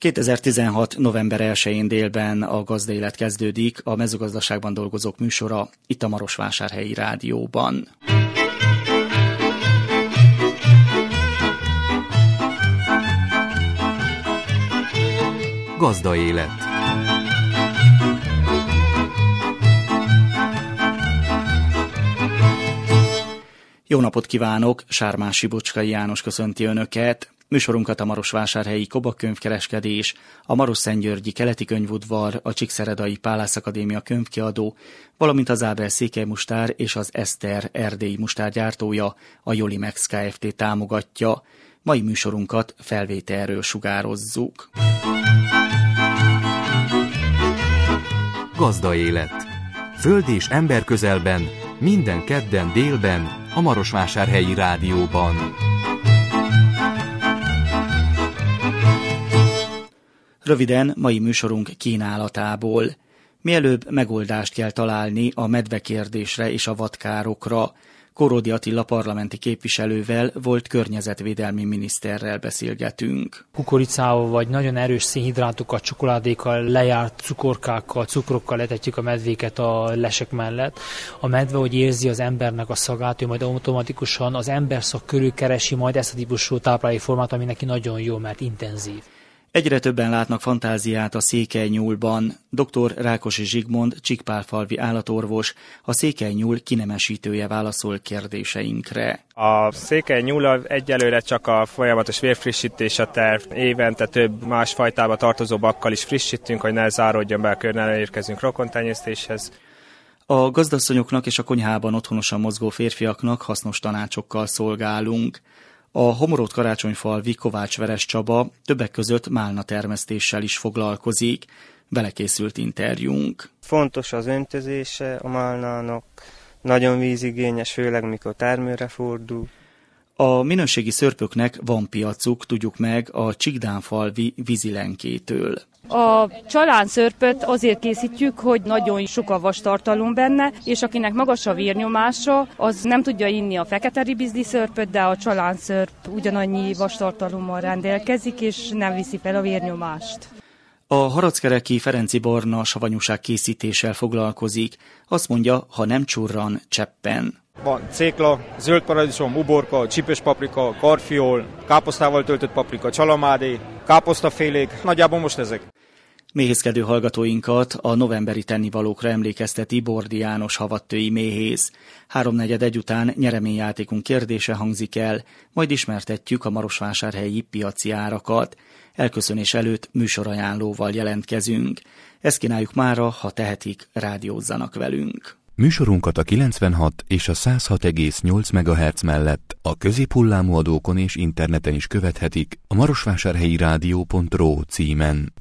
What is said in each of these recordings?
2016. november 1-én délben a Gazdaélet kezdődik, a mezőgazdaságban dolgozók műsora itt a Marosvásárhelyi Rádióban. Gazdaélet. Jó napot kívánok, Sármási Bocskai János köszönti Önöket. Műsorunkat a Marosvásárhelyi Kobak könyvkereskedés, a Marosszentgyörgyi Keleti Könyvudvar, a Csíkszeredai Pálász Akadémia könyvkiadó, valamint az Ábel Székely Mustár és az Eszter erdélyi mustárgyártója, a Jolimex Kft. Támogatja. Mai műsorunkat felvételről sugározzuk. Gazdaélet. Föld és ember közelben, minden kedden délben, a Marosvásárhelyi Rádióban. Röviden mai műsorunk kínálatából. Mielőbb megoldást kell találni a medvekérdésre és a vadkárokra. Korródi Attila parlamenti képviselővel, volt környezetvédelmi miniszterrel beszélgetünk. Kukoricával vagy nagyon erős szénhidrátokkal, csokoládékkal, lejárt cukorkákkal, cukrokkal etetjük a medvéket a lesek mellett. A medve, hogy érzi az embernek a szagát, ő majd automatikusan az emberszag körül keresi majd ezt a típusú táplálékformát, ami neki nagyon jó, mert intenzív. Egyre többen látnak fantáziát a székelynyúlban. Dr. Rákosi Zsigmond, Csíkpálfalvi állatorvos, a székelynyúl kinemesítője válaszol kérdéseinkre. A székelynyúllal egyelőre csak a folyamatos vérfrissítés a terv. Évente több más fajtába tartozó bakkal is frissítünk, hogy ne záródjon be a kör, ne érkezünk rokontenyésztéshez. A gazdasszonyoknak és a konyhában otthonosan mozgó férfiaknak hasznos tanácsokkal szolgálunk. A Homoród Karácsonyfalvi Kovács Veres Csaba többek között málna termesztéssel is foglalkozik. Vele készült interjúnk. Fontos az öntözése a málnának, nagyon vízigényes, főleg mikor termőre fordul. A minőségi szörpöknek van piacuk, tudjuk meg a Csíkdánfalvi vízilenkétől. A csalánszörpöt azért készítjük, hogy nagyon sok a vastartalom benne, és akinek magas a vérnyomása, az nem tudja inni a fekete ribizli szörpöt, de a csalánszörp ugyanannyi vastartalommal rendelkezik, és nem viszi fel a vérnyomást. A harackereki Ferenci Barna savanyúság készítéssel foglalkozik. Azt mondja, ha nem csurran, cseppen. Van cékla, zöld paradicsom, uborka, csípős paprika, karfiol, káposztával töltött paprika, csalamádé, káposztafélék, nagyjából most ezek. Méhészkedő hallgatóinkat a novemberi tennivalókra emlékezteti Bordi János havattői méhész. 3:45 után nyereményjátékunk kérdése hangzik el, majd ismertetjük a marosvásárhelyi piaci árakat. Elköszönés előtt műsorajánlóval jelentkezünk. Ezt kínáljuk mára, ha tehetik, rádiózzanak velünk. Műsorunkat a 96 és a 106,8 MHz mellett a középhullámú adókon és interneten is követhetik a marosvásárhelyirádió.ro címen.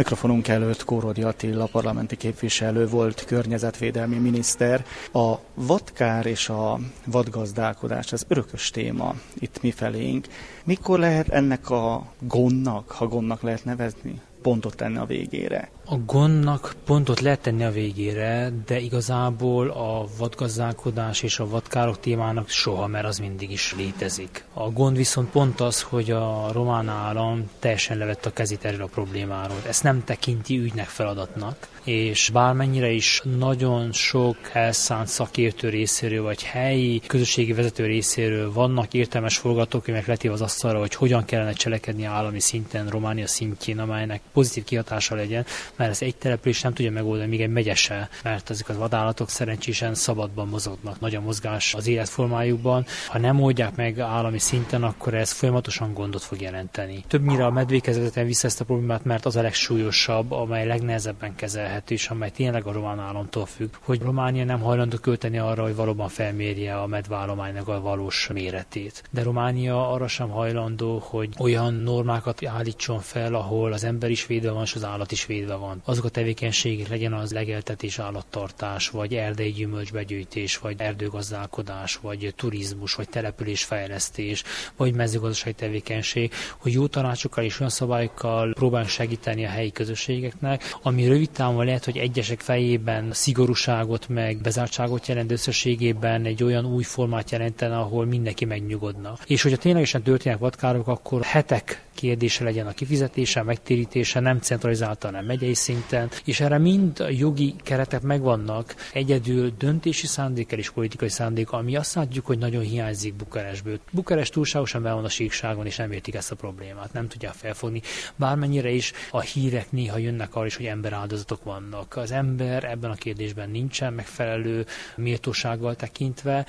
mikrofonunk előtt Kórodi Attila parlamenti képviselő volt, környezetvédelmi miniszter. A vadkár és a vadgazdálkodás az örökös téma itt mifelénk. Mikor lehet ennek a gondnak, ha gondnak lehet nevezni, pontot tenni a végére? A gondnak pontot lehet tenni a végére, de igazából a vadgazdálkodás és a vadkárok témának soha, mert az mindig is létezik. A gond viszont pont az, hogy a román állam teljesen levett a kezét erről a problémáról. Ezt nem tekinti ügynek, feladatnak, és bármennyire is nagyon sok elszánt szakértő részéről, vagy helyi közösségi vezető részéről vannak értelmes forgatókönyvek letéve az asztalra, hogy hogyan kellene cselekedni állami szinten, Románia szintjén, amelynek pozitív kihatása legyen, mert ez egy település nem tudja megoldani, még egy megye se, mert ezek az vadállatok szerencsésen szabadban mozognak, nagy a mozgás az életformájukban. Ha nem oldják meg állami szinten, akkor ez folyamatosan gondot fog jelenteni. Többnyire a medvékhez vezetem vissza ezt a problémát, mert az a legsúlyosabb, amely legnehezebben kezelhető, és amely tényleg a román államtól függ, hogy Románia nem hajlandó költeni arra, hogy valóban felmérje a medveállománynak a valós méretét. De Románia arra sem hajlandó, hogy olyan normákat állítson fel, ahol az ember is védve van, és az állat is védve van. Azok a tevékenységek, legyen az legeltetés, állattartás, vagy erdei gyümölcsbegyűjtés, vagy erdőgazdálkodás, vagy turizmus, vagy településfejlesztés, vagy mezőgazdasági tevékenység, hogy jó tanácsokkal és olyan szabályokkal próbálunk segíteni a helyi közösségeknek, ami rövid távon lehet, hogy egyesek fejében szigorúságot meg bezártságot jelent, de összességében egy olyan új formát jelentene, ahol mindenki megnyugodna. És hogyha ténylegesen történnek vadkárok, akkor hetek kérdése legyen a kifizetése, megtérítése, nem centralizáltan, nem megyei szinten, és erre mind jogi keretek megvannak, egyedül döntési szándékkal és politikai szándék, ami azt látjuk, hogy nagyon hiányzik Bukarestből. Bukarest túlságosan be van a síkságon, és nem értik ezt a problémát, nem tudják felfogni. Bármennyire is a hírek néha jönnek arra is, hogy emberáldozatok vannak. Az ember ebben a kérdésben nincsen megfelelő méltósággal tekintve,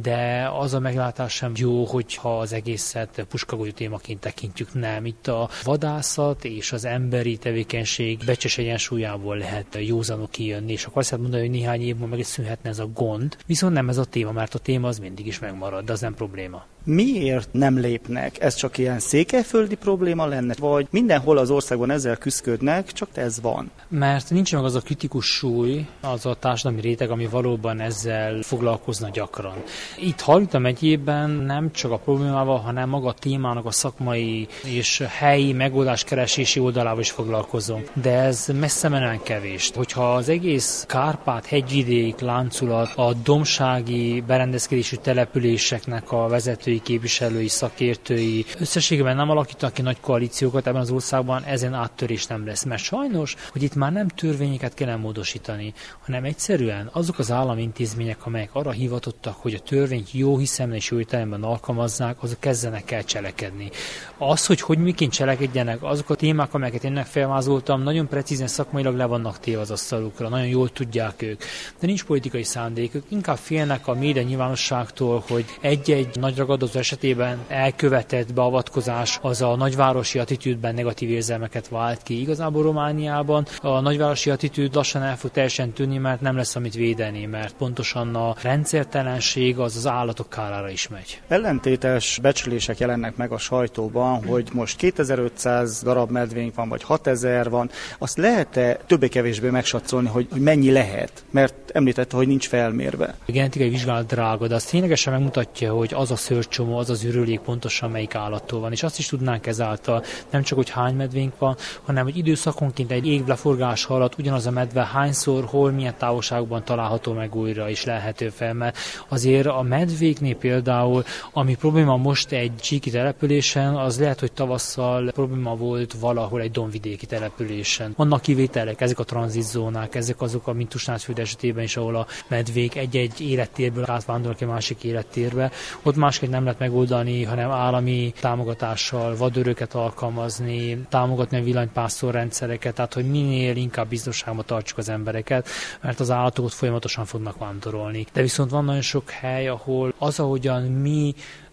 de az a meglátás sem jó, hogyha az egészet puskagolyó témaként tekintjük. Nem. Itt a vadászat és az emberi tevékenység becses egyensúlyából lehet józanok kijönni, és akkor azt lehet mondani, hogy néhány év múlva meg is szűnhetne ez a gond. Viszont nem ez a téma, mert a téma az mindig is megmarad, de az nem probléma. Miért nem lépnek? Ez csak ilyen székelyföldi probléma lenne? Vagy mindenhol az országban ezzel küszködnek, csak ez van? Mert nincs meg az a kritikus súly, az a társadalmi réteg, ami valóban ezzel foglalkozna gyakran. Itt Hargita megyében nem csak a problémával, hanem maga a témának a szakmai és helyi megoldás keresési oldalával is foglalkozunk. De ez messze menően kevés. Hogyha az egész Kárpát-hegyvidék láncolat, a domsági berendezkedésű településeknek a vezetői, képviselői, szakértői összességében nem alakítanak ki nagy koalíciókat ebben az országban, ezen áttörés nem lesz. Mert sajnos, hogy itt már nem törvényeket kellene módosítani, hanem egyszerűen azok az állami intézmények, amelyek arra hivatottak, hogy a törvényt jó hiszemben és jó értelemben alkalmazzák, azok kezdenek el cselekedni. Az, hogy miként cselekedjenek, azok a témák, amelyeket én felvázoltam, nagyon precízen szakmailag le vannak téve az asztalukra, nagyon jól tudják ők. De nincs politikai szándékük, inkább félnek a média nyilvánosságtól, hogy egy-egy nagy ragadozó esetében elkövetett beavatkozás az a nagyvárosi attitűdben negatív érzelmeket vált ki. Igazából Romániában a nagyvárosi attitűd lassan el fog teljesen tűnni, mert nem lesz amit védeni, mert pontosan a rendszertelenség az állatok kárára is megy. Ellentétes becslések jelennek meg a sajtóban, hogy most 2500 darab medvénk van, vagy 6000 van. Azt lehet-e többé-kevésbé megsatszolni, hogy mennyi lehet? Mert említette, hogy nincs felmérve. A genetikai vizsgálat drága, de az ténylegesen megmutatja, hogy az a szőrcsomó, az az ürülék pontosan melyik állattól van. És azt is tudnánk ezáltal, nem csak, hogy hány medvénk van, hanem, hogy időszakonként egy év leforgása alatt ugyanaz a medve hányszor, hol, milyen távolságban található meg újra is lehető fel. Mert azért a medvéknél például, ami probléma most egy csíki településen, az lehet, hogy tavasszal probléma volt valahol egy dombvidéki településen. Vannak kivételek, ezek a tranzitzónák, ezek azok, mint Tusnádsföld esetében is, ahol a medvék egy-egy élettérből átvándorolnak egy másik élettérbe. Ott másképp nem lehet megoldani, hanem állami támogatással vadőröket alkalmazni, támogatni a villanypásztorrendszereket, tehát hogy minél inkább biztonságban tartsuk az embereket, mert az állatok folyamatosan fognak vándorolni. De viszont van nagyon sok hely, ahol az, ahogyan mi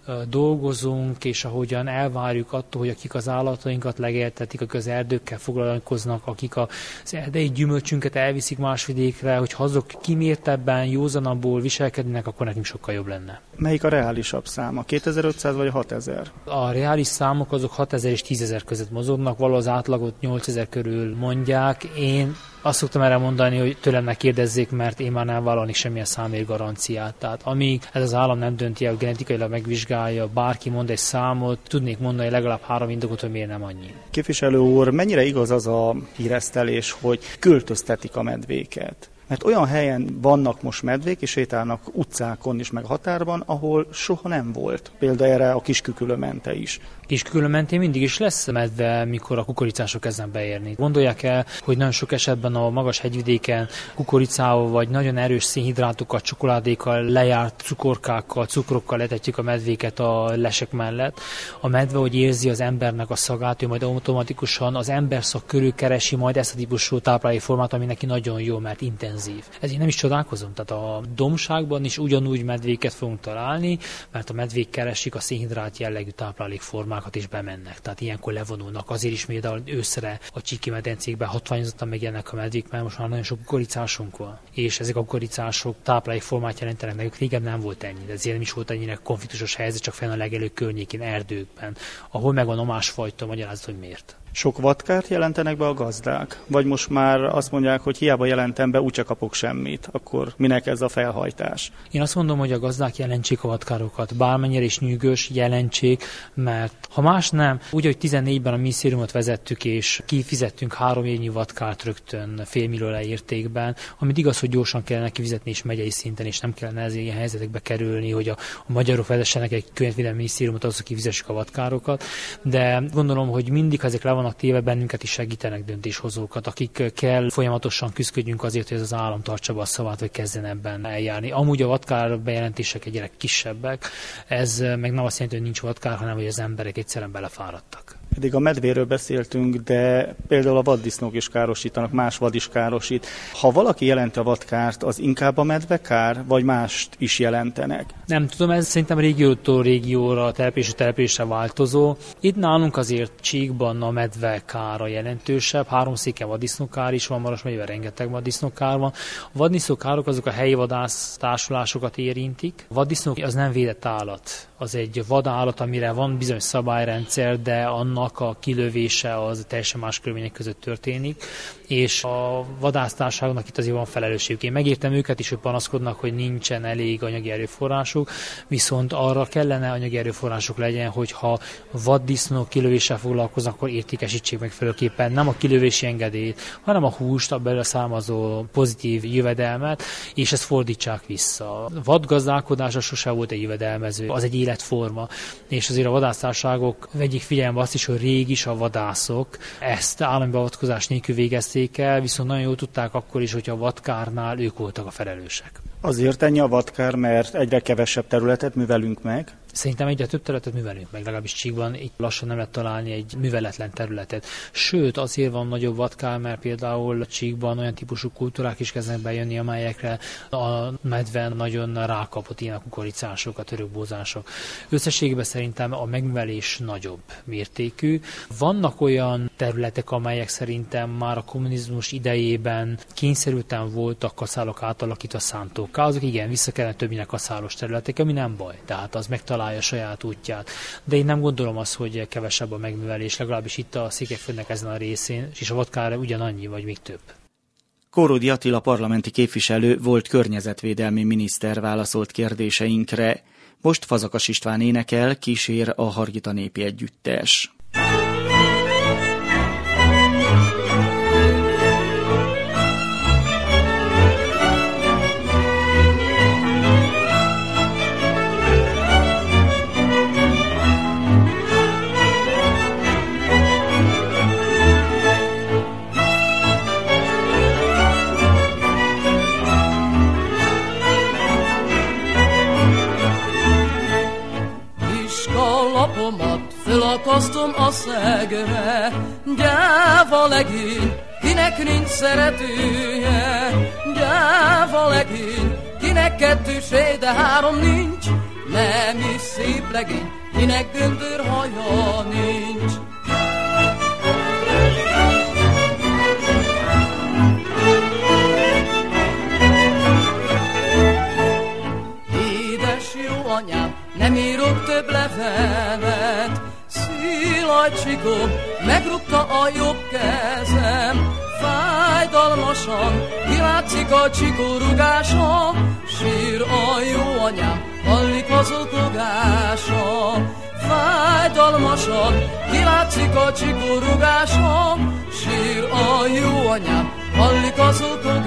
dolgozunk, és ahogyan elvárjuk attól, hogy akik az állatainkat legeltetik, akik az erdőkkel foglalkoznak, akik az erdei gyümölcsünket elviszik más vidékre, hogy azok kimértebben, józanabbul viselkednek, akkor nekünk sokkal jobb lenne. Melyik a reálisabb száma? 2500 vagy 6000? A reális számok azok 6000 és 10.000 között mozognak, valahol az átlagot 8000 körül mondják. Én azt szoktam erre mondani, hogy tőlem ne kérdezzék, mert én már nem vállalni semmilyen számért garanciát. Tehát amíg ez az állam nem dönti el, genetikailag megvizsgálja, bárki mond egy számot, tudnék mondani legalább 3 indokot, hogy miért nem annyi. Képviselő úr, mennyire igaz az a híresztelés, hogy költöztetik a medvéket? Mert olyan helyen vannak most medvék, és sétálnak utcákon is, meg határban, ahol soha nem volt. Például erre a Kiskükülö-mente is. Kiskükülö-mentén mindig is lesz medve, mikor a kukoricások kezdenek beérni. Gondolják el, hogy nagyon sok esetben a magas hegyvidéken kukoricával vagy nagyon erős szénhidrátokkal, csokoládékkal, lejárt cukorkákkal, cukrokkal etetjük a medvéket a lesek mellett. A medve, hogy érzi az embernek a szagát, ő majd automatikusan az emberszag körül keresi majd ezt a típusú táplálékformát, ami neki nagyon jó, mert intenzív. Ezért nem is csodálkozom. Tehát a dombságban is ugyanúgy medvéket fogunk találni, mert a medvék keresik a szénhidrát jellegű táplálékformát is bemennek. Tehát ilyenkor levonulnak. Azért is például őszre a Csíki medencékben hatványozottan megjelennek a medvék, mert most már nagyon sok kukoricásunk van. És ezek a kukoricások táplálékformát jelentenek nekünk. Régen nem volt ennyi, de ezért nem is volt ennyire konfliktusos helyzet, csak fenn a legelők környékén, erdőkben, ahol megvan a másfajta magyarázat, hogy miért. Sok vadkárt jelentenek be a gazdák? Vagy most már azt mondják, hogy hiába jelentem be, úgyse kapok semmit, akkor minek ez a felhajtás? Én azt mondom, hogy a gazdák jelentsék a vadkárokat. Bármennyire is nyűgös, jelentsék, mert ha más nem, úgy, hogy 14-ben a minisztériumot vezettük, és kifizettünk 3 évnyi vadkárt rögtön $500 000 értékben, amit igaz, hogy gyorsan kellene kifizetni is megyei szinten, és nem kellene ezért ilyen helyzetekbe kerülni, hogy a magyarok vezessenek egy környezetvédelmi minisztériumot, azok kifizessük a vadkárokat. De gondolom, hogy mindig, ha ezek le vannak téve, bennünket is segítenek döntéshozókat, akikkel folyamatosan küzdködjünk azért, hogy ez az állam tartsa be a szavát, vagy kezdjen ebben eljárni. Amúgy a vadkár bejelentések egyre kisebbek, ez meg nem azt jelenti, hogy nincs vadkár, hanem hogy az emberek egyszerűen belefáradtak. Eddig a medvéről beszéltünk, de például a vaddisznók is károsítanak, más vad is károsít. Ha valaki jelenti a vadkárt, az inkább a medvekár, vagy mást is jelentenek? Nem tudom, ez szerintem régiótól régióra, településre változó. Itt nálunk azért Csíkban a medvekára jelentősebb, 3 széken vaddisznókár is van, Maros megyében rengeteg vaddisznókár van. A vaddisznókárok azok a helyi vadásztársulásokat érintik. A vaddisznók az nem védett állat. Az egy vadállat, amire van bizonyos szabályrendszer, de annak a kilövése az teljesen más körülmények között történik, és a vadásztárságnak itt azért van felelősségük. Én megértem őket is, hogy panaszkodnak, hogy nincsen elég anyagi erőforrásuk, viszont arra kellene anyagi erőforrásuk legyen, hogyha vaddisznók kilövéssel foglalkoznak, akkor értékesítsék megfelelőképpen nem a kilövési engedélyt, hanem a húst, a belőle származó pozitív jövedelmet, és ezt fordítsák vissza. A vadgazdálkodása sosem volt egy jövedelmező, az egy életforma, és azért a vadásztárságok vegyék figyelembe azt is, hogy rég is a vadászok ezt állami beavatkozás nélkül végezték el, viszont nagyon jól tudták akkor is, hogy a vadkárnál ők voltak a felelősek. Azért ennyi a vadkár, mert egyre kevesebb területet művelünk meg? Szerintem egyre több területet művelünk meg, legalábbis Csíkban itt lassan nem lehet találni egy műveletlen területet. Sőt, azért van nagyobb vadkár, mert például Csíkban olyan típusú kultúrák is kezdenek bejönni, amelyekre a medve nagyon rákapott, ilyen a kukoricások, a törökbózások. Összességében szerintem a megművelés nagyobb mértékű. Vannak olyan területek, amelyek szerintem már a kommunizmus idejében kényszerülten voltak kaszálok átalakítva szántókká. Azok igen, vissza kellene többnyire kaszálos területek, ami nem baj. Tehát az megtalálja a saját útját. De én nem gondolom azt, hogy kevesebb a megművelés, legalábbis itt a Székelyföldnek ezen a részén, és a vadkár ugyanannyi, vagy még több. Kóródi Attila parlamenti képviselő volt környezetvédelmi miniszter válaszolt kérdéseinkre. Most Fazakas István énekel, kísér a Hargita népi együttes. Fölakasztom a szegre, gyáva legény, kinek nincs szeretője. Gyáva legény, kinek 2 sej, de 3 nincs. nem is szép legény, kinek göndör haja nincs. Édes jó anyám, nem írok több levelet, szilajcsikó megrúgta a jobb kezem, fájdalmasan kilátszik a csikórugása, sír a jó anyám, hallik az okogása. Fájdalmasan kilátszik a csikórugása, sír a jó anyám, hallik az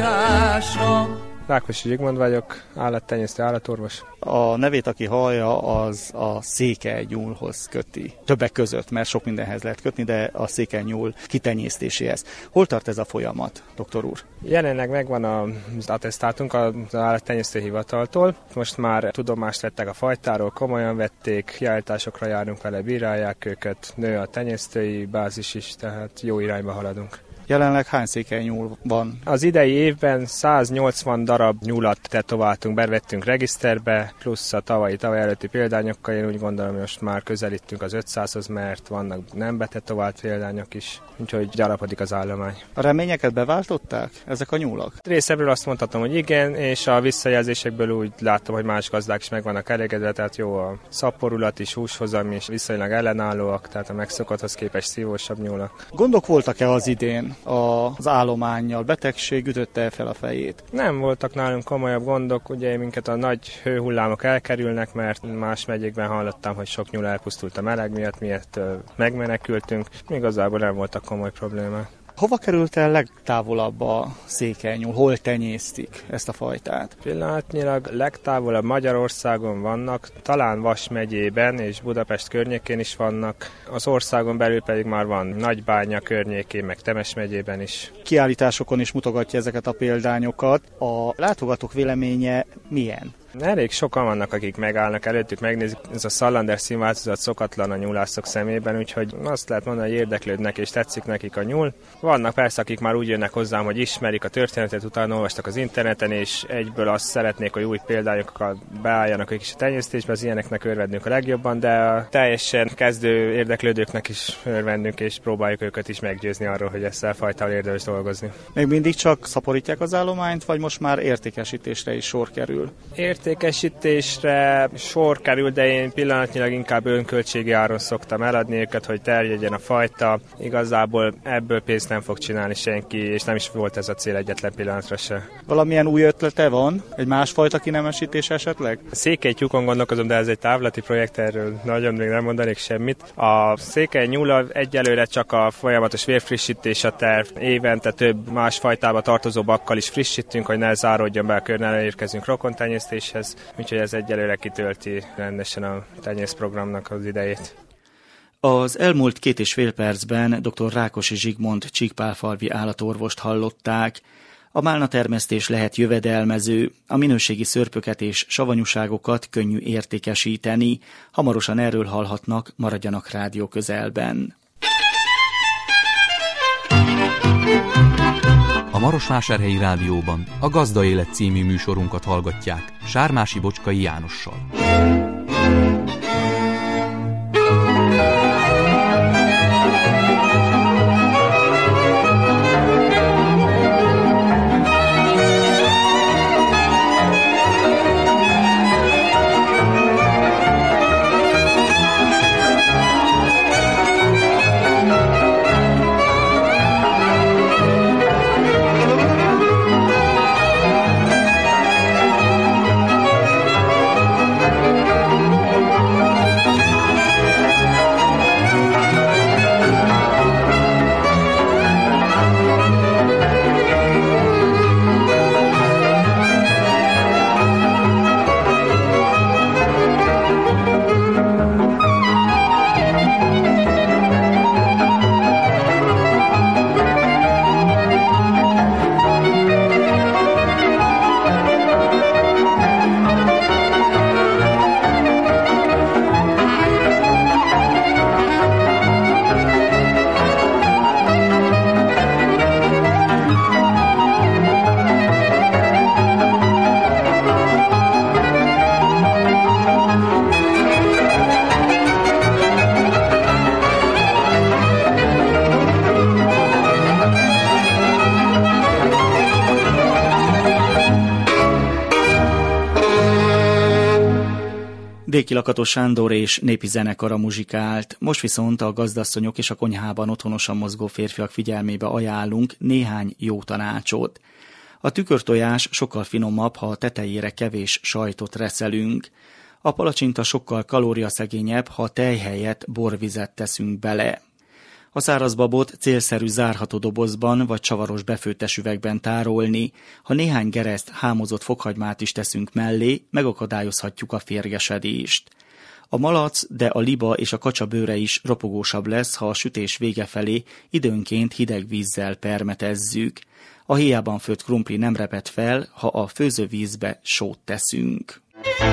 okogása. Rákosi Zsigmond vagyok, állattenyésztő, állatorvos. A nevét, aki hallja, az a székelynyúlhoz köti. Többek között, mert sok mindenhez lehet kötni, de a székelynyúl kitenyésztéséhez. Hol tart ez a folyamat, doktor úr? Jelenleg megvan az attesztátunk az állattenyésztő hivataltól. Most már tudomást vettek a fajtáról, komolyan vették, kiállításokra járunk vele, bírálják őket, nő a tenyésztői bázis is, tehát jó irányba haladunk. Jelenleg hány székelynyúl van? Az idei évben 180 darab nyúlat tetováltunk, bevettünk regiszterbe, plusz a tavaly előtti példányokkal. Én úgy gondolom, hogy most már közelítünk az 500-hoz, mert vannak nem betetovált példányok is, úgyhogy gyarapodik az állomány. A reményeket beváltották ezek a nyúlak? Részemről azt mondhatom, hogy igen, és a visszajelzésekből úgy látom, hogy más gazdák is meg vannak elégedve, tehát jó a szaporulat is, húshozam is, viszonylag ellenállóak, tehát a megszokotthoz képest szívósabb nyúlak. Gondok voltak-e az idén az állománnyal? Betegség ütötte fel a fejét? Nem voltak nálunk komolyabb gondok, ugye minket a nagy hőhullámok elkerülnek, mert más megyékben hallottam, hogy sok nyúl elpusztult a meleg miatt, miért megmenekültünk. Igazából nem voltak komoly problémák. Hova került el legtávolabb a székelynyúl? Hol tenyésztik ezt a fajtát? Pillanatnyilag legtávolabb Magyarországon vannak, talán Vas megyében és Budapest környékén is vannak. Az országon belül pedig már van Nagybánya környékén, meg Temes megyében is. Kiállításokon is mutogatja ezeket a példányokat. A látogatók véleménye milyen? Elég sokan vannak, akik megállnak előttük, megnézik, ez a szalander színváltozat szokatlan a nyúlászok szemében, úgyhogy azt lehet mondani, hogy érdeklődnek és tetszik nekik a nyúl. Vannak persze, akik már úgy jönnek hozzám, hogy ismerik a történetet, utána olvastak az interneten, és egyből azt szeretnék, hogy új példányokkal beálljanak ők is a tenyésztésbe, az ilyeneknek örvendünk a legjobban, de a teljesen kezdő érdeklődőknek is örvendünk, és próbáljuk őket is meggyőzni arról, hogy ezzel fajtával érdemes dolgozni. Még mindig csak szaporítják az állományt, vagy most már értékesítésre is sor kerül? Értékesítésre sor kerül, de én pillanatnyilag inkább önköltségi áron szoktam eladni őket, hogy terjedjen a fajta. Igazából ebből pénzt nem fog csinálni senki, és nem is volt ez a cél egyetlen pillanatra se. Valamilyen új ötlete van? Egy másfajta kinemesítés esetleg? A székelytyúkon gondolkozom, de ez egy távlati projekt, erről nagyon még nem mondanék semmit. A székelynyúl egyelőre csak a folyamatos vérfrissítés a terv. Évente több más fajtába tartozó bakkal is frissítünk, hogy ne záródjon be a kör, ne elérkezünk rokontenyésztéshez, úgyhogy ez egyelőre kitölti rendesen a tenyészprogramnak az idejét. Az elmúlt 2,5 percben dr. Rákosi Zsigmond csíkpálfalvi állatorvost hallották. A málnatermesztés lehet jövedelmező, a minőségi szörpöket és savanyúságokat könnyű értékesíteni. Hamarosan erről hallhatnak, maradjanak rádió közelben. A Marosvásárhelyi Rádióban a Gazda Élet című műsorunkat hallgatják Sármási Bocskai Jánossal. Vidéki Lakatos Sándor és népi zenekara muzsikált, most viszont a gazdasszonyok és a konyhában otthonosan mozgó férfiak figyelmébe ajánlunk néhány jó tanácsot. A tükörtojás sokkal finomabb, ha a tetejére kevés sajtot reszelünk. A palacsinta sokkal kalóriaszegényebb, ha tej helyett borvizet teszünk bele. A szárazbabot célszerű zárható dobozban vagy csavaros befőttes üvegben tárolni, ha néhány gereszt hámozott fokhagymát is teszünk mellé, megakadályozhatjuk a férgesedést. A malac, de a liba és a kacsa bőre is ropogósabb lesz, ha a sütés vége felé időnként hideg vízzel permetezzük. A héjában főtt krumpli nem reped fel, ha a főzővízbe sót teszünk.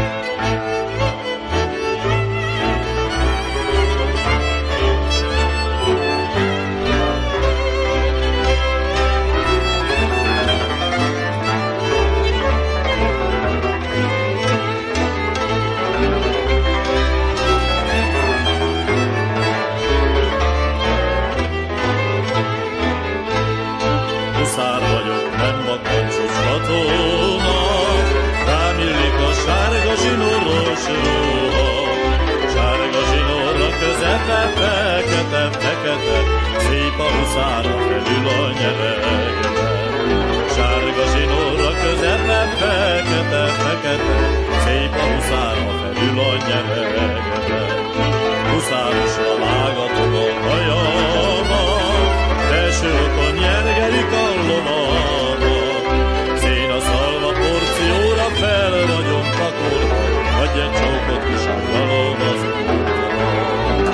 Huszár vagyok, nem makancsos katona, rám illik a sárga zsinóros ruha. Sárga zsinórra közepe fekete, szép a huszára felül a nyeregben. Sárga zsinórra közepe fekete, szép a huszára felül a nyeregben. Huszárosra vágatok a hajamat, első okon nyergelik a lovamat. Szénaszalva porcióra felragyom pakolva, adj egy csókot kisállalom az óvat.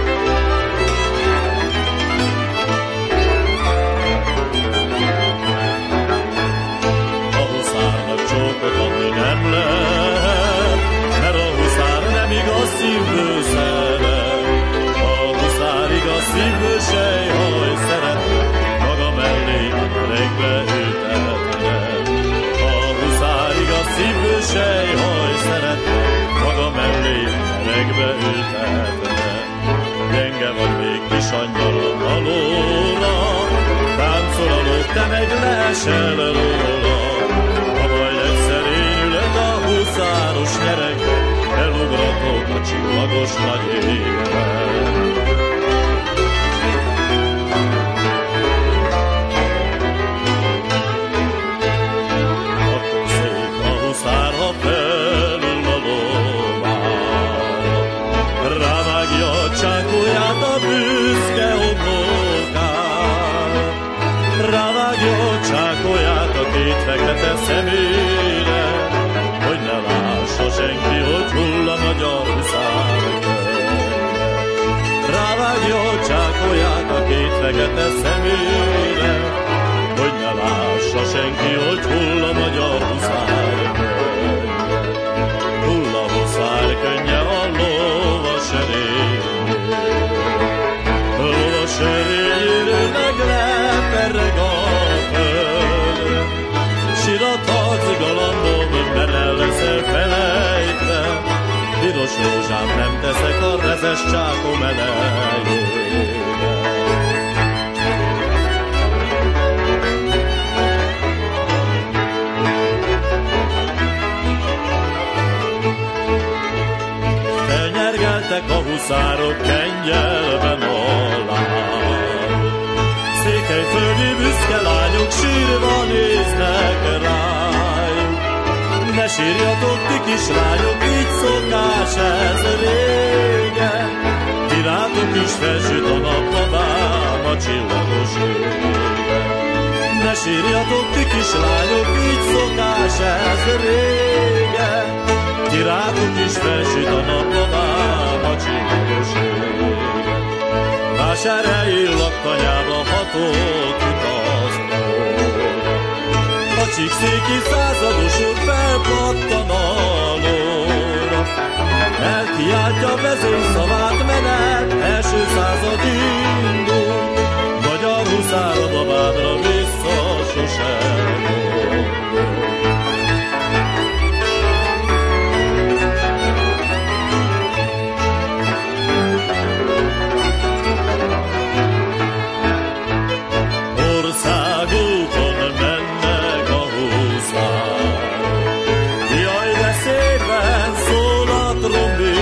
A huszárnak csókot adni nem lehet, mert a huszár nem igaz szívből szeret. A huszár igaz szívből sejhaj szeret, maga mellé a nyeregbe ültetne. A huszár igaz szívből sejhaj szeret, maga mellé a nyeregbe ültetne. Gyenge vagy még kis angyalom alóla, táncol a lóg, te meg leesel róla. Ha majd egyszer én ülök a huszáros nyeregbe, elugratok a csillagos nagy égbe. Csákóját a büszke homlokán, rávágja csákóját a két fekete szemére, hogy ne lássa senki, hogy hull a magyar huszár könyve. Rávágja csákóját a két fekete szemére, hogy ne lássa senki, hogy hull a magyar huszár könyve. Hull a huszár könnye a lovas erény, serényéről megleperreg a földre. Sirathatsz galambom, mert el leszel felejtve, piros rózsám nem teszek a rezes csákom elejébe. Felnyergeltek a huszárok kengyelben alá, székelyföldi büszke lányok sírva néznek rájuk. Ne sírjatok, ti kislányok, így szokás ez régen, ti rátok is felsüt a nap, babám a csillagos égen. Ne sírjatok, ti kislányok, így szokás ez régen, ti rátok is felsüt a nap, babám a csillagos égen. Vásárhelyi laktanyába hatott utazmód, a csíkszéki százados úr felpattan a lóra. Elkiáltja vezényszavát, menet, első század indul, magyar huszár a babádra vissza sosem gondol. Trombi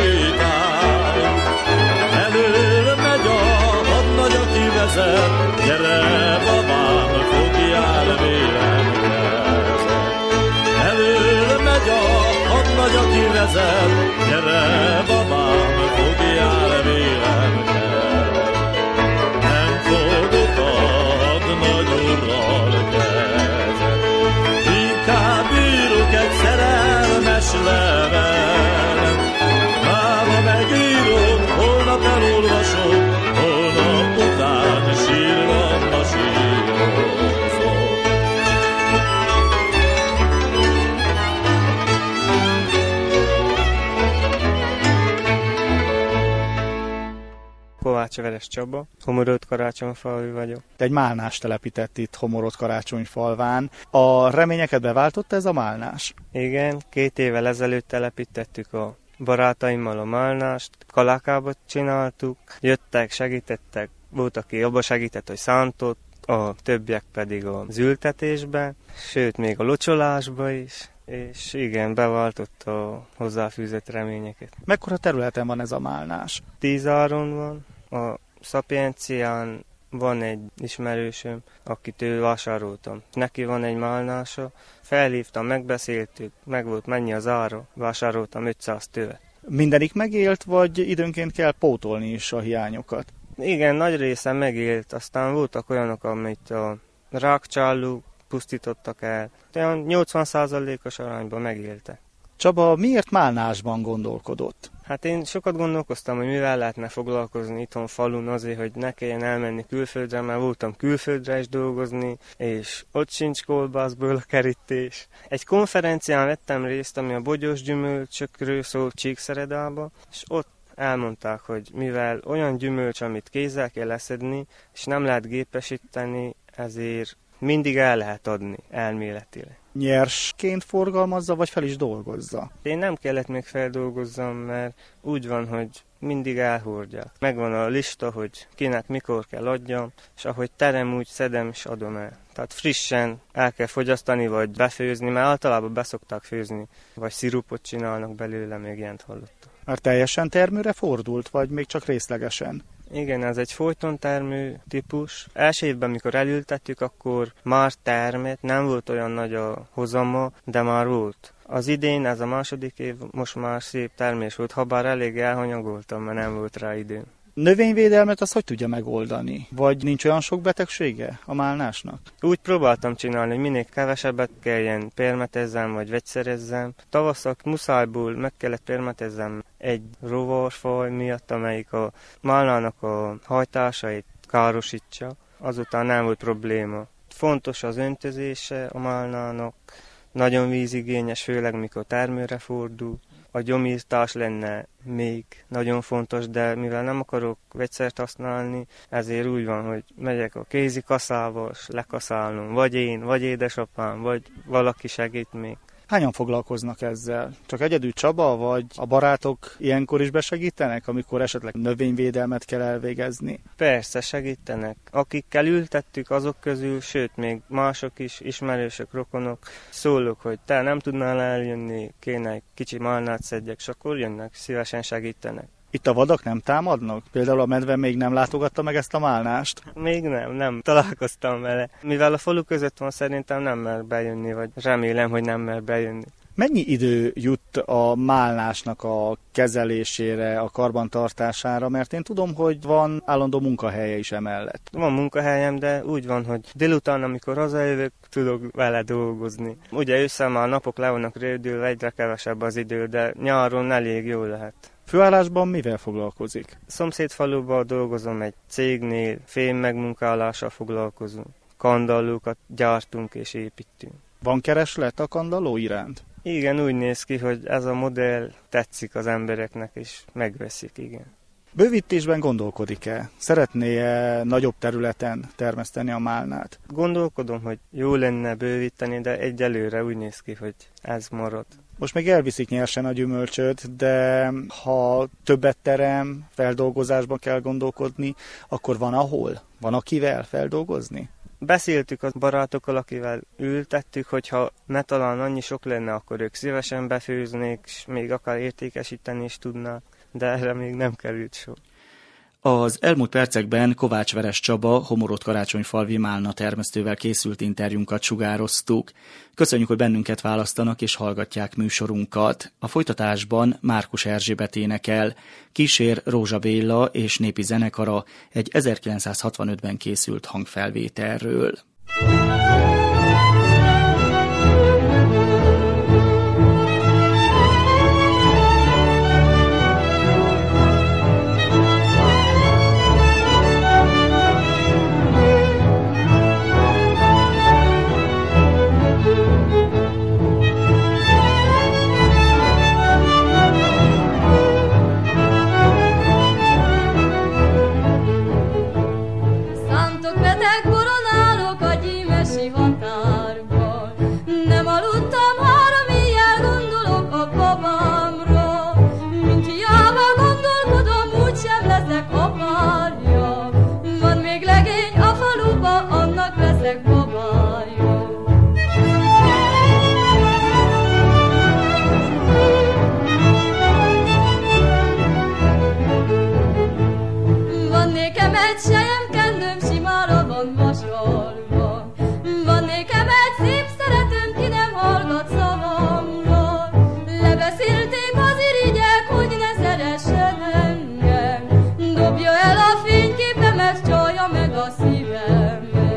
Kovács Csaba, Homorod-Karácsonyfalvi vagyok. Te egy málnást telepített itt Homorod-Karácsonyfalván. A reményeket beváltotta ez a málnás? Igen, 2 évvel ezelőtt telepítettük a barátaimmal a málnást, Kalákába csináltuk, jöttek, segítettek, volt, aki abba segített, hogy szántott, a többiek pedig az ültetésben, sőt még a locsolásba is, és igen, beváltotta a hozzáfűzött reményeket. Mekkora területen van ez a málnás? 10 áron van, a Szapiencián van egy ismerősöm, akitől vásároltam. Neki van egy málnása, felhívtam, megbeszéltük, meg volt mennyi az ára, vásároltam 500 tövet. Mindenik megélt, vagy időnként kell pótolni is a hiányokat? Igen, nagy része megélt, aztán voltak olyanok, amit a rákcsálók pusztítottak el. Olyan 80%-os arányban megélte. Csaba, miért málnásban gondolkodott? Hát én sokat gondolkoztam, hogy mivel lehetne foglalkozni itthon falun azért, hogy ne kelljen elmenni külföldre, mert voltam külföldre is dolgozni, és ott sincs kolbászból a kerítés. Egy konferencián vettem részt, ami a bogyós gyümölcsökről szólt Csíkszeredába, és ott elmondták, hogy mivel olyan gyümölcs, amit kézzel kell leszedni, és nem lehet gépesíteni, ezért mindig el lehet adni elméletileg. Nyersként forgalmazza, vagy fel is dolgozza? Én nem kellett még feldolgozzam, mert úgy van, hogy mindig elhordják. Megvan a lista, hogy kinek mikor kell adjam, és ahogy terem, úgy szedem és adom el. Tehát frissen el kell fogyasztani, vagy befőzni, mert általában beszokták főzni, vagy szirupot csinálnak belőle, még ilyent hallottam. Már teljesen termőre fordult, vagy még csak részlegesen? Igen, ez egy folytontermő típus. Első évben, mikor elültettük, akkor már termett, nem volt olyan nagy a hozama, de már volt. Az idén, ez a második év, most már szép termés volt, habár elég elhanyagoltam, mert nem volt rá időm. Növényvédelmet azt hogy tudja megoldani? Vagy nincs olyan sok betegsége a málnásnak? Úgy próbáltam csinálni, hogy minél kevesebbet kelljen permetezzem vagy vegyszerezzem. Tavaszak muszájból meg kellett permetezzem egy rovarfaj miatt, amelyik a málnának a hajtásait károsítsa. Azután nem volt probléma. Fontos az öntözése a málnának, nagyon vízigényes, főleg mikor termőre fordul. A gyomírtás lenne még nagyon fontos, de mivel nem akarok vegyszert használni, ezért úgy van, hogy megyek a kézi kaszával, és lekaszálnom, vagy én, vagy édesapám, vagy valaki segít még. Hányan foglalkoznak ezzel? Csak egyedül Csaba, vagy a barátok ilyenkor is besegítenek, amikor esetleg növényvédelmet kell elvégezni? Persze, segítenek. Akikkel ültettük, azok közül, sőt, még mások is, ismerősök, rokonok, szólok, hogy te nem tudnál eljönni, kéne egy kicsi málnát szedjek, és akkor jönnek, szívesen segítenek. Itt a vadak nem támadnak? Például a medve még nem látogatta meg ezt a málnást? Még nem találkoztam vele. Mivel a falu között van, szerintem nem mer bejönni, vagy remélem, hogy nem mer bejönni. Mennyi idő jut a málnásnak a kezelésére, a karbantartására? Mert én tudom, hogy van állandó munkahelye is emellett. Van munkahelyem, de úgy van, hogy délután, amikor hazajövök, tudok vele dolgozni. Ugye ősszel már napok le vannak rövidülve, egyre kevesebb az idő, de nyáron elég jó lehet. Főállásban mivel foglalkozik? Szomszédfaluban dolgozom egy cégnél, fém megmunkálással foglalkozunk. Kandallókat gyártunk és építünk. Van kereslet a kandalló iránt? Igen, úgy néz ki, hogy ez a modell tetszik az embereknek, és megveszik, igen. Bővítésben gondolkodik-e? Szeretné-e nagyobb területen termeszteni a málnát? Gondolkodom, hogy jó lenne bővíteni, de egyelőre úgy néz ki, hogy ez marad. Most még elviszik nyersen a gyümölcsöt, de ha többet terem, feldolgozásban kell gondolkodni, akkor van ahol? Van akivel feldolgozni? Beszéltük a barátokkal, akivel ültettük, hogyha ne talán annyi sok lenne, akkor ők szívesen befőznék, és még akár értékesíteni is tudnák, de erre még nem került sor. Az elmúlt percekben Kovács Veres Csaba, Homorod-Karácsonyfalvi málna termesztővel készült interjúnkat sugároztuk. Köszönjük, hogy bennünket választanak és hallgatják műsorunkat. A folytatásban Márkus Erzsébet énekel, kísér Rózsa Béla és népi zenekara egy 1965-ben készült hangfelvételről. egy sejem kendőm simára van vasalva. Van nékem egy szép szeretőm, ki nem hallgat szavamra. Lebeszélték az irigyek, hogy ne szeressen engem. Dobja el a fényképemet, csalja meg a szívemet.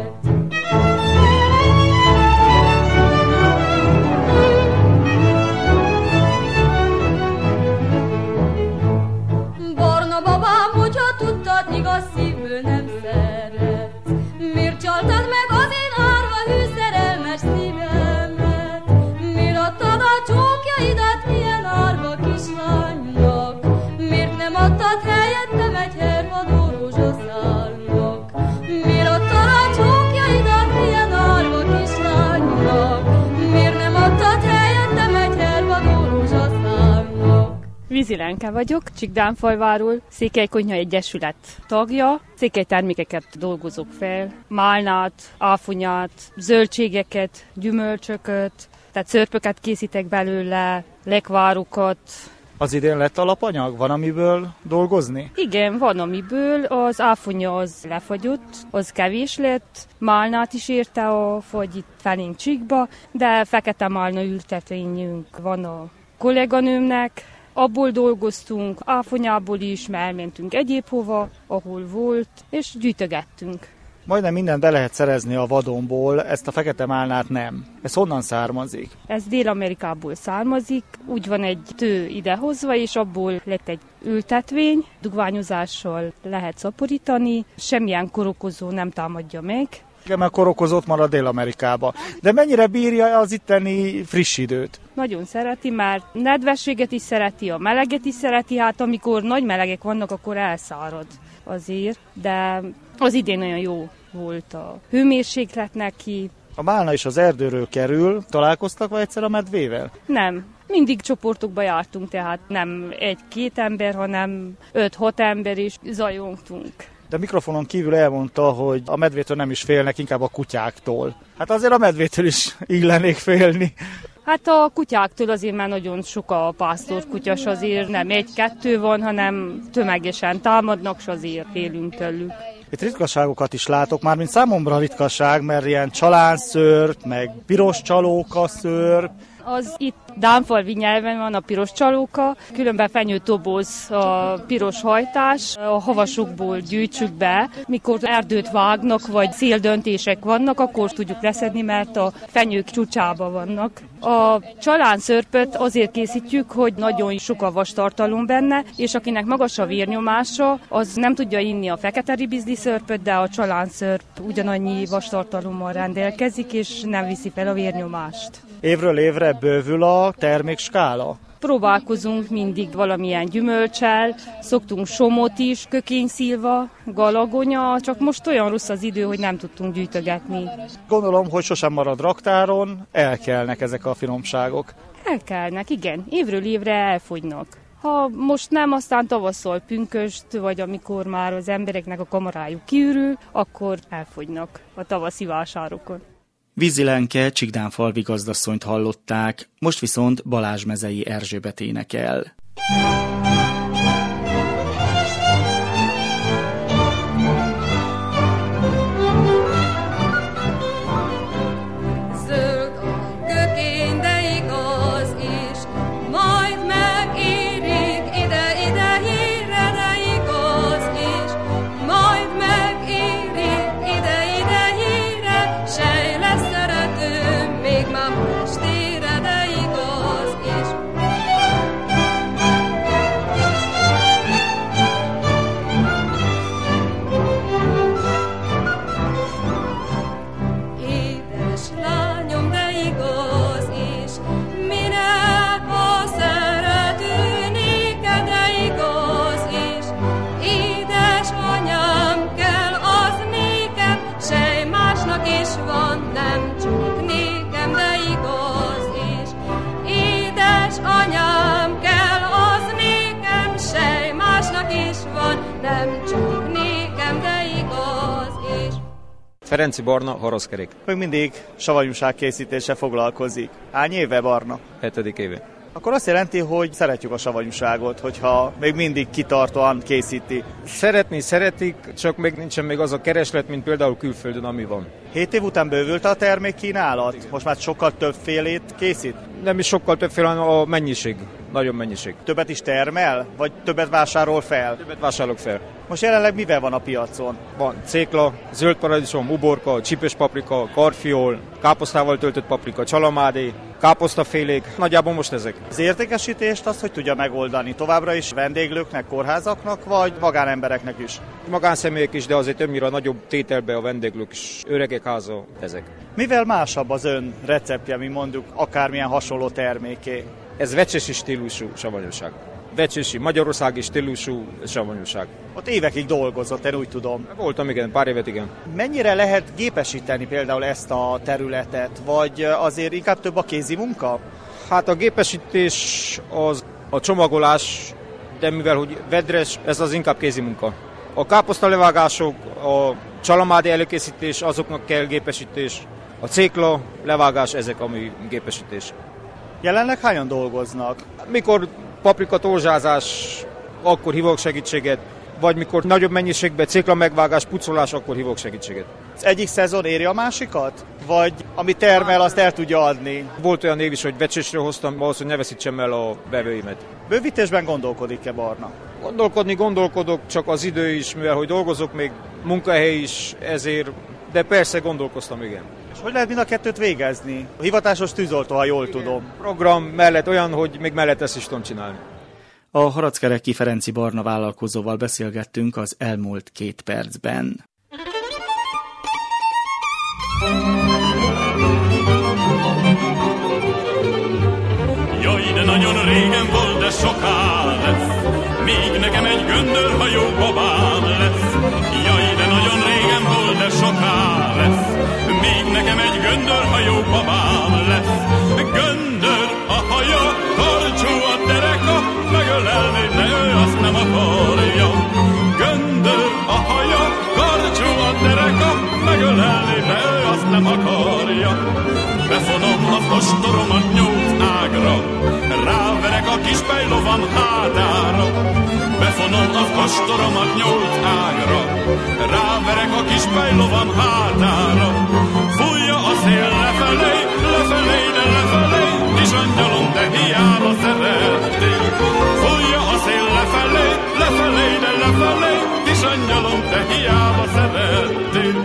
Barna babám, hogyha tudtad, igaz szívből nem szeret. Miért csaltad meg az én árva hű szerelmes szívemet? Miért adtad a csókjaidat ilyen árva kislánynak? Miért nem adtad helyettem egy hervadó rózsaszárnak? Miért adtad a csókjaidat ilyen árva kislánynak? Miért nem adtad helyettem egy hervadó rózsaszárnak? Vízilenke vagyok, Csikdánfalváról, Székelykonyha Egyesület tagja. Székelytermékeket dolgozok fel, málnát, áfonyát, zöldségeket, gyümölcsöket, tehát szörpöket készítek belőle, lekvárokat. Az idén lett alapanyag? Van amiből dolgozni? Igen, van amiből, az áfonya az lefagyott, az kevés lett, málnát is érte a fagy itt felénk Csíkba, de fekete málna ültetvényünk van a kolléganőmnek. Abból dolgoztunk, áfonyából is, mert elmentünk egyéb hova, ahol volt, és gyűjtögettünk. Majdnem mindent be lehet szerezni a vadonból, ezt a fekete málnát nem. Ez honnan származik? Ez Dél-Amerikából származik, úgy van egy tő idehozva, és abból lett egy ültetvény, dugványozással lehet szaporítani, semmilyen korokozó nem támadja meg. Igen, mert korokozott marad Dél-Amerikába. De mennyire bírja az itteni friss időt? Nagyon szereti, mert nedvességet is szereti, a meleget is szereti, hát amikor nagy melegek vannak, akkor elszárad azért, de az idén nagyon jó volt a hőmérséklet neki. A málna is az erdőről kerül, találkoztak vagy egyszer a medvével? Nem, mindig csoportokba jártunk, tehát nem egy-két ember, hanem 5-6 ember is zajongtunk. De mikrofonon kívül elmondta, hogy a medvétől nem is félnek, inkább a kutyáktól. Hát azért a medvétől is illenék félni. Hát a kutyáktól azért már nagyon sok a pásztorkutyas, azért nem egy-kettő van, hanem tömegesen támadnak, és azért félünk tőlük. Itt ritkaságokat is látok, mármint számomra ritkaság, mert ilyen csalánszőrt, meg piros csalókaszőr. Az itt dánfalvi nyelven van a piros csalóka, különben fenyőtoboz a piros hajtás, a havasokból gyűjtsük be. Mikor erdőt vágnak, vagy széldöntések vannak, akkor tudjuk leszedni, mert a fenyők csúcsában vannak. A csalánszörpöt azért készítjük, hogy nagyon sok a vastartalom benne, és akinek magas a vérnyomása, az nem tudja inni a fekete ribizli szörpöt, de a csalánszörp ugyanannyi vastartalommal rendelkezik, és nem viszi fel a vérnyomást. Évről évre bővül a termékskála? Próbálkozunk mindig valamilyen gyümölccsel, szoktunk somot is, kökényszilva, galagonya, csak most olyan rossz az idő, hogy nem tudtunk gyűjtögetni. Gondolom, hogy sosem marad raktáron, elkelnek ezek a finomságok. Elkelnek, igen, évről évre elfogynak. Ha most nem, aztán tavasszal pünköst, vagy amikor már az embereknek a kamarájuk kiürül, akkor elfogynak a tavaszi vásárokon. Vízilenke Csikdánfalvi gazdasszonyt hallották, most viszont Balázsmezei Erzsébet énekel. Zöld a kökény, de igaz is, majd megérik ide-ide hírre, de igaz is, majd megérik ide-ide hírre, sej lesz szeretőm, még már estére, de igaz is. Édes lányom, de igaz is, minek a szerető néked, de igaz is. Édes anyám kell az nékem, sej másnak is van, nem csak nékem, de igaz is. Édes anyám kell az nékem, sej másnak is van, nem csak nékem, de igaz is. Ferenci Barna, Haraszkerék. Még mindig savanyúság készítése foglalkozik. Hány éve, Barna? 7. éve. Akkor azt jelenti, hogy szeretjük a savanyúságot, hogyha még mindig kitartóan készíti. Szeretik, csak még nincsen még az a kereslet, mint például külföldön, ami van. 7 év után bővült a termékkínálat? Most már sokkal többfélét készít? Nem is sokkal többféle, hanem a mennyiség. Nagyon mennyiség. Többet is termel? Vagy többet vásárol fel? Többet vásárolok fel. Most jelenleg mivel van a piacon? Van cékla, zöld paradicsom, uborka, csipős paprika, karfiol, káposztával töltött paprika, csalamádé, káposztafélék, nagyjából most ezek. Az értékesítést azt hogy tudja megoldani? Továbbra is vendéglőknek, kórházaknak, vagy magánembereknek is? Magánszemélyek is, de azért többnyire a nagyobb tételbe a vendéglők is, öregek háza, ezek. Mivel másabb az ön receptje, mint mondjuk akármilyen hasonló terméké? Ez vecsesi stílusú savanyúság. Vecsesi, magyarországi stílusú savanyúság. Ott évekig dolgozott, én úgy tudom. Voltam, igen, pár évet, igen. Mennyire lehet gépesíteni például ezt a területet, vagy azért inkább több a kézi munka? Hát a gépesítés az a csomagolás, de mivel hogy vedres, ez az inkább kézi munka. A káposztalevágások, a csalamádé előkészítés, azoknak kell gépesítés. A cékla, levágás, ezek ami gépesítés. Jelenleg hányan dolgoznak? Mikor paprika torzsázás, akkor hívok segítséget, vagy mikor nagyobb mennyiségben cékla megvágás, pucolás, akkor hívok segítséget. Az egyik szezon éri a másikat? Vagy ami termel, azt el tudja adni? Volt olyan év is, hogy vecsésről hoztam, ahhoz, hogy ne veszítsem el a vevőimet. Bővítésben gondolkodik-e Barna? Gondolkodok, csak az idő is, mivel hogy dolgozok, még munkahely is, ezért, de persze gondolkoztam, igen. És hogy lehet mind a kettőt végezni? A hivatásos tűzoltó, ha jól tudom. Program mellett olyan, hogy még mellett ezt is tudom csinálni. A Harackereki Ferenci Barna vállalkozóval beszélgettünk az elmúlt 2 percben. Jaj, de nagyon régen volt, de soká lesz, még nekem egy göndörhajó babám lesz. Jaj, de nagyon régen volt, de soká lesz, még nekem egy göndörhajó babám lesz. Göndör a haja, karcsú a dereka, megölelni, de ő azt nem akarja. Göndör a haja, karcsú a dereka, megölelni, de ő azt nem akarja. Befonom az ostoromat 8 ágra, ráverek a kis pejlovam hátára. Befonom az ostoromat 8 ágra, ráverek a kis pejlovam hátára. Fújja a szél lefelé, lefelé, de lefelé, kis angyalom, de hiába szeretnél. Fújja a szél lefelé, lefelé, de lefelé, kis angyalom, de hiába szeretnél.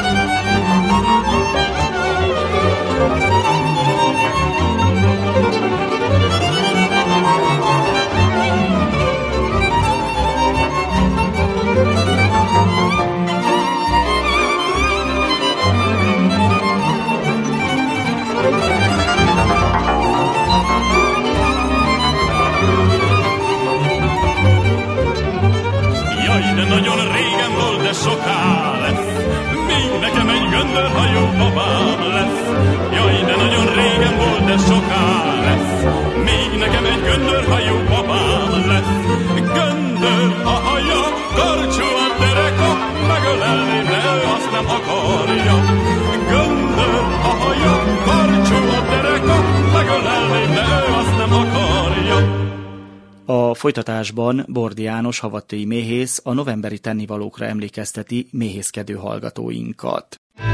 Nagyon régen volt, de soká lesz, még nekem egy göndörhajó babám lesz. Jaj, de nagyon régen volt, de soká lesz, még nekem egy göndörhajó babám lesz. Göndör a haja, karcsú a dereka, megölelni, de ő azt nem akarja. Göndör a haja, karcsú a dereka, megölelni, de ő azt nem akarja. A folytatásban Bordi János havatői méhész a novemberi tennivalókra emlékezteti méhészkedő hallgatóinkat.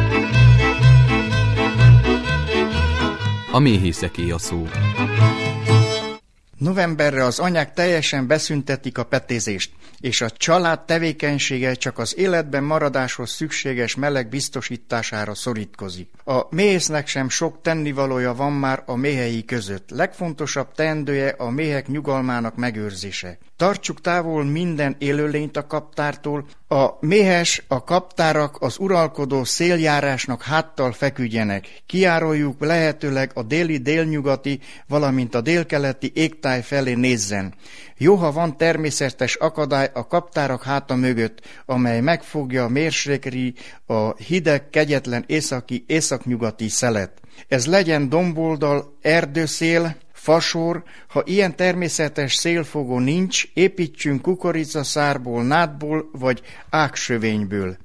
A méhészeké a szó. Novemberre az anyák teljesen beszüntetik a petézést, és a család tevékenysége csak az életben maradáshoz szükséges meleg biztosítására szorítkozik. A méhésznek sem sok tennivalója van már a méhei között. Legfontosabb teendője a méhek nyugalmának megőrzése. Tartsuk távol minden élőlényt a kaptártól, a méhes, a kaptárak az uralkodó széljárásnak háttal feküdjenek. Kijároljuk lehetőleg a déli-délnyugati, valamint a délkeleti égtáj felé nézzen. Jó, ha van természetes akadály a kaptárak háta mögött, amely megfogja mérsékli a hideg, kegyetlen északnyugati szelet. Ez legyen domboldal, erdőszél, fasor, ha ilyen természetes szélfogó nincs, építsünk kukoricaszárból, nádból vagy ágsövényből.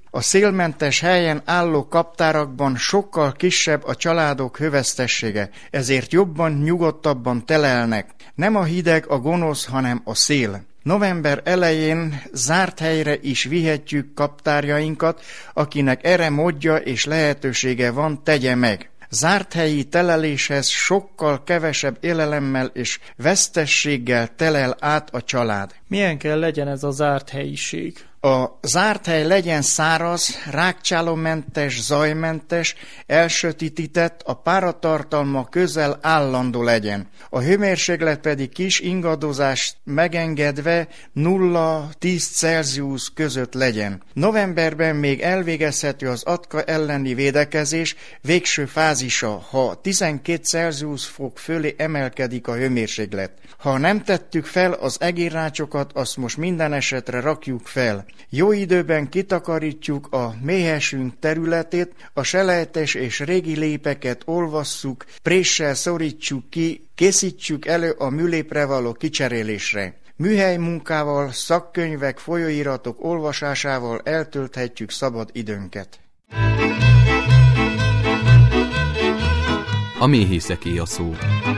A szélmentes helyen álló kaptárakban sokkal kisebb a családok hövesztessége, ezért jobban, nyugodtabban telelnek. Nem a hideg a gonosz, hanem a szél. November elején zárt helyre is vihetjük kaptárjainkat, akinek erre módja és lehetősége van, tegye meg. Zárt helyi teleléshez sokkal kevesebb élelemmel és vesztességgel telel át a család. Milyen kell legyen ez a zárt helyiség? A zárt hely legyen száraz, rákcsálómentes, zajmentes, elsötítített, a páratartalma közel állandó legyen. A hőmérséklet pedig kis ingadozást megengedve 0-10 Celsius között legyen. Novemberben még elvégezhető az atka elleni védekezés végső fázisa, ha 12 Celsius fok fölé emelkedik a hőmérséklet. Ha nem tettük fel az egérrácsokat, azt most minden esetre rakjuk fel. Jó időben kitakarítjuk a méhesünk területét, a selejtes és régi lépeket olvasszuk, préssel szorítsuk ki, készítsük elő a műlépre való kicserélésre. Műhely munkával, szakkönyvek, folyóiratok olvasásával eltölthetjük szabad időnket. A méhészeké a szó.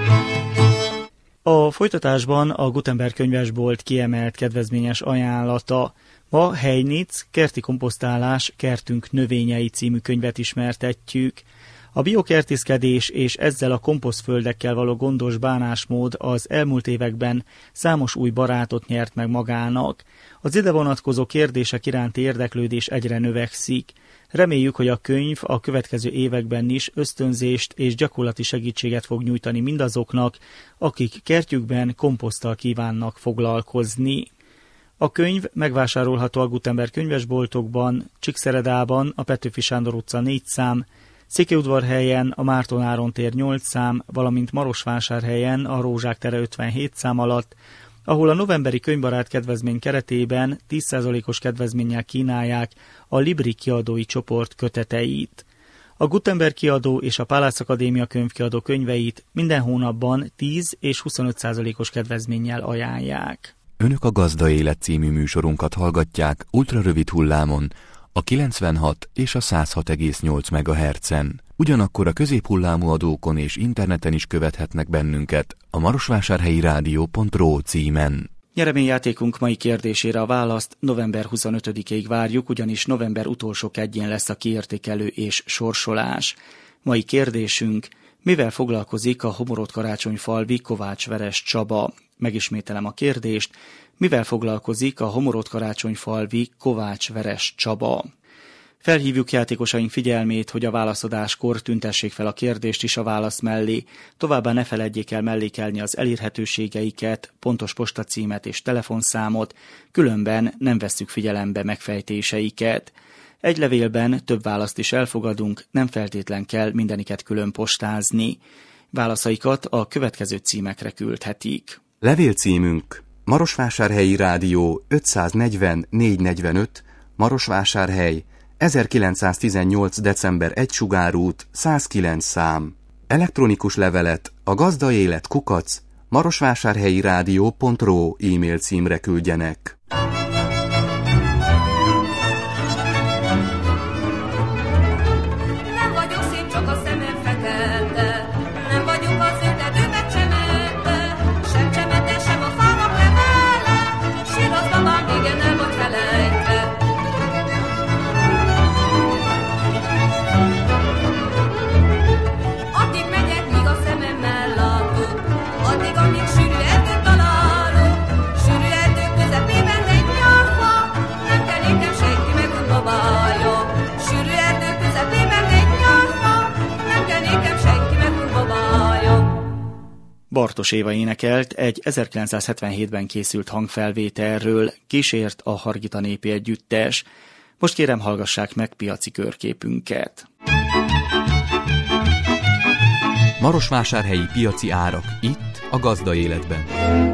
A folytatásban a Gutenberg könyvesbolt kiemelt kedvezményes ajánlata. Ma Heinitz, kerti komposztálás, kertünk növényei című könyvet ismertetjük. A biokertészkedés és ezzel a komposztföldekkel való gondos bánásmód az elmúlt években számos új barátot nyert meg magának. Az ide vonatkozó kérdések iránti érdeklődés egyre növekszik. Reméljük, hogy a könyv a következő években is ösztönzést és gyakorlati segítséget fog nyújtani mindazoknak, akik kertjükben komposzttal kívánnak foglalkozni. A könyv megvásárolható a Gutenberg könyvesboltokban, Csíkszeredában, a Petőfi Sándor utca 4 szám, Székelyudvarhelyen, a Márton Áron tér 8 szám, valamint Marosvásárhelyen, a Rózsák tere 57 szám alatt, ahol a novemberi könyvbarát kedvezmény keretében 10%-os kedvezménnyel kínálják a Libri kiadói csoport köteteit. A Gutenberg kiadó és a Pálász Akadémia könyvkiadó könyveit minden hónapban 10 és 25%-os kedvezménnyel ajánlják. Önök a Gazda Élet című műsorunkat hallgatják ultrarövid hullámon, a 96 és a 106,8 MHz-en. Ugyanakkor a középhullámú adókon és interneten is követhetnek bennünket a marosvásárhelyi rádió.ro címen. Nyereményjátékunk mai kérdésére a választ november 25-ig várjuk, ugyanis november utolsó kedjén lesz a kiértékelő és sorsolás. Mai kérdésünk: mivel foglalkozik a Homorod-Karácsonyfalvi Kovács Veres Csaba? Megismételem a kérdést: mivel foglalkozik a Homorod-Karácsonyfalvi Kovács Veres Csaba? Felhívjuk játékosaink figyelmét, hogy a válaszadáskor tüntessék fel a kérdést is a válasz mellé, továbbá ne feledjék el mellékelni az elérhetőségeiket, pontos postacímet és telefonszámot, különben nem vesszük figyelembe megfejtéseiket. Egy levélben több választ is elfogadunk, nem feltétlen kell mindeniket külön postázni. Válaszaikat a következő címekre küldhetik. Levélcímünk: Marosvásárhelyi Rádió 540 445, Marosvásárhely, 1918. december 1 Sugárút, 109 szám. Elektronikus levelet a gazdaélet@marosvásárhelyirádió.ro e-mail címre küldjenek. Nem vagyok szép, csak a szemem fekete, nem vagyok az ültetőben csemete, sem csemete, sem a fának levele, sír az babám, igen, el vagy felejtve. Addig megyek, míg a szememmel látok, addig, amíg sűrű erdőt találok, sűrű erdő közepében egy nyarfa, nem kell nékem senki meg úgy babálja. Sűrű erdő közepében egy nyarfa, nem kell nékem senki meg úgy babálja. Bartos Éva énekelt egy 1977-ben készült hangfelvételről, kísért a Hargita Népi Együttes. Most kérem, hallgassák meg piaci körképünket. Marosvásárhelyi piaci árak itt a Gazda Életben.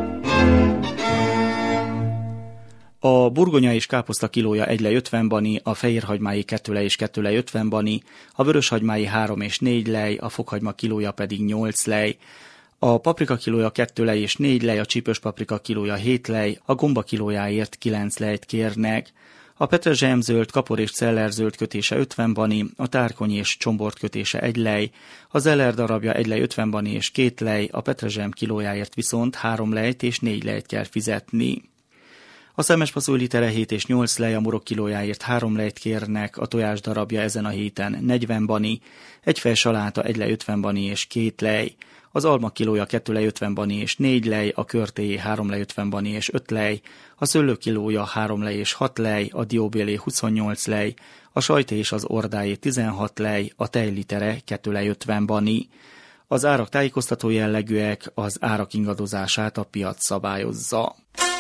A burgonya és káposzta kilója 1 lej 50 bani, a fehérhagymái 2 lej és 2 lej 50 bani, a vöröshagymái 3 és 4 lej, a fokhagyma kilója pedig 8 lej. A paprika kilója 2 lej és 4 lej, a csípős paprika kilója 7 lej, a gomba kilójáért 9 lejt kérnek. A petrezselyemzöld, kapor és cellerzöld kötése 50 bani, a tárkony és csombort kötése 1 lej, a zeller darabja 1 lej 50 bani és 2 lej, a petrezselyem kilójáért viszont 3 lejt és 4 lejt kell fizetni. A szemesfaszúly litere 7 és 8 lej, a murok kilójáért 3 lejt kérnek, a tojás darabja ezen a héten 40 bani, egy fej saláta 1 lej 50 bani és 2 lej, az alma kilója 2 lej 50 bani és 4 lej, a körtéjé 3 lej 50 bani és 5 lej, a szőlő kilója 3 lej és 6 lej, a dióbélé 28 lej, a sajté és az ordájé 16 lej, a tejlitere 2 lej 50 bani. Az árak tájékoztató jellegűek, az árak ingadozását a piac szabályozza.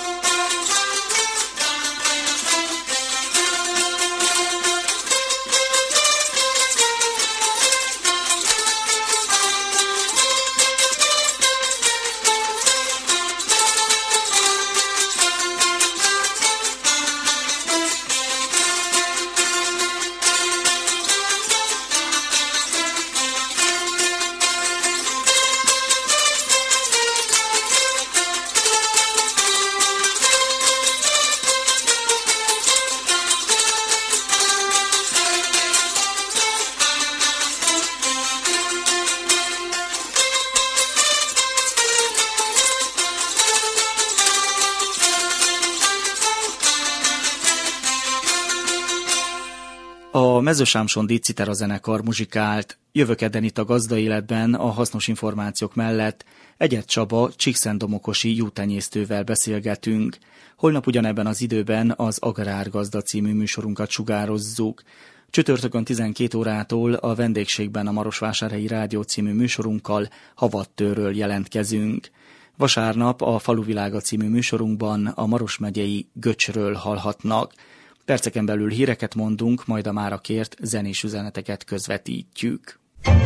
A Mezősámsondi Citera zenekar muzsikált. Jövő kedden itt a Gazdaéletben a hasznos információk mellett Egyed Csaba csíkszentdomokosi juhtenyésztővel beszélgetünk. Holnap ugyanebben az időben az Agrárgazda című műsorunkat sugározzuk. Csütörtökön 12 órától a vendégségben a Marosvásárhelyi Rádió című műsorunkkal Havattőről jelentkezünk. Vasárnap a Faluvilága című műsorunkban a Maros megyei Göcsről hallhatnak. Perceken belül híreket mondunk, majd a mára kért zenés üzeneteket közvetítjük.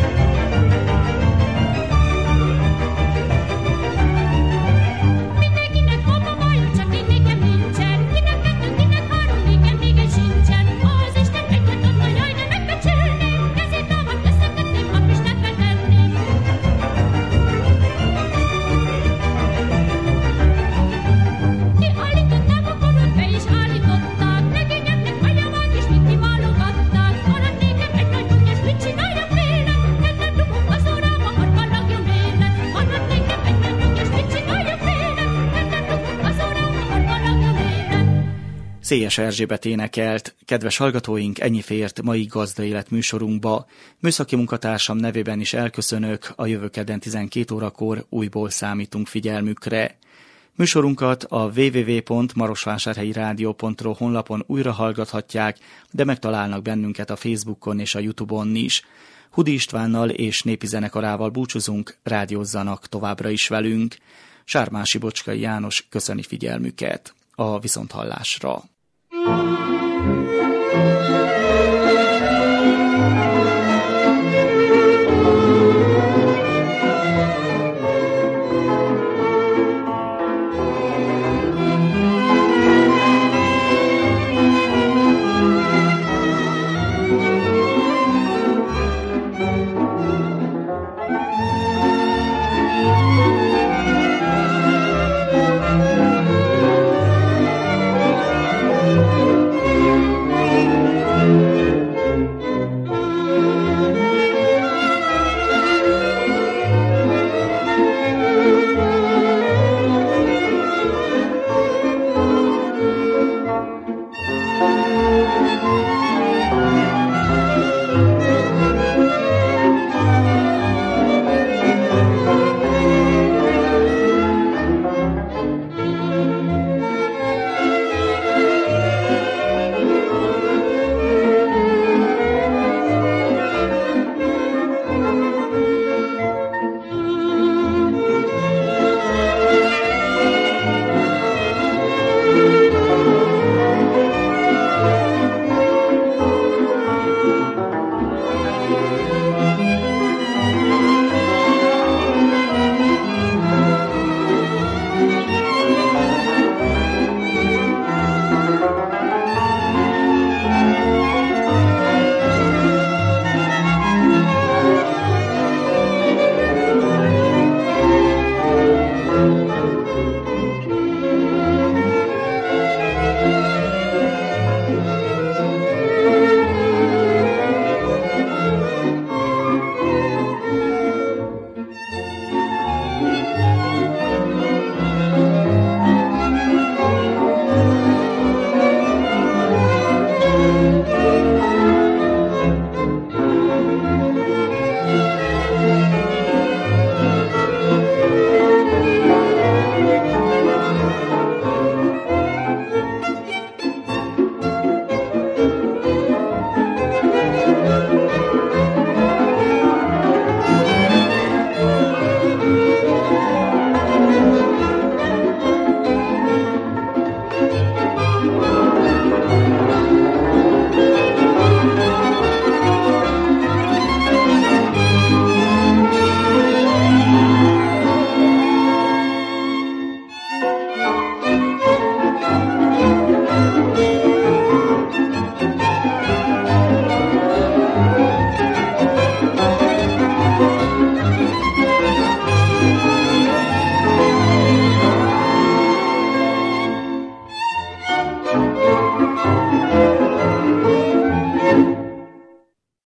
Széjes Erzsébet énekelt. Kedves hallgatóink, ennyi fért mai Gazdaélet műsorunkba. Műszaki munkatársam nevében is elköszönök, a jövő kedden 12 órakor újból számítunk figyelmükre. Műsorunkat a www.marosvásárhelyirádió.ro honlapon újra hallgathatják, de megtalálnak bennünket a Facebookon és a YouTube-on is. Hudi Istvánnal és népi zenekarával búcsúzunk, rádiózzanak továbbra is velünk. Sármási Bocskai János köszöni figyelmüket. A viszonthallásra.